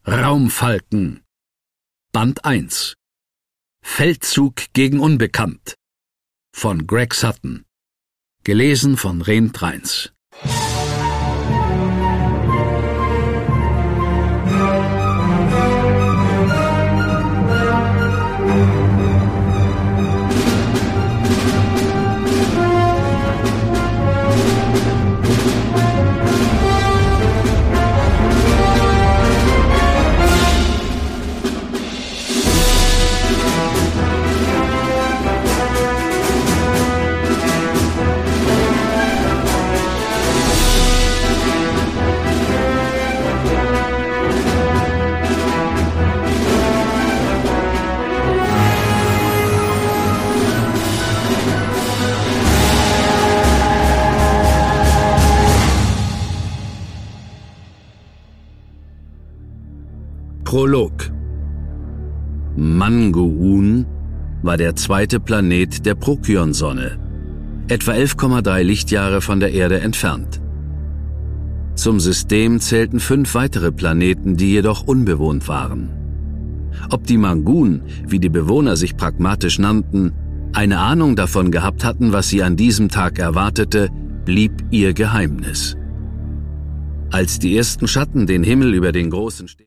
Raumfalken Band 1 Feldzug gegen Unbekannt von Greg Sutton. Gelesen von Ren Treins. Prolog. Manguun war der zweite Planet der Procyon-Sonne, etwa 11,3 Lichtjahre von der Erde entfernt. Zum System zählten 5 weitere Planeten, die jedoch unbewohnt waren. Ob die Manguun, wie die Bewohner sich pragmatisch nannten, eine Ahnung davon gehabt hatten, was sie an diesem Tag erwartete, blieb ihr Geheimnis. Als die ersten Schatten den Himmel über den großen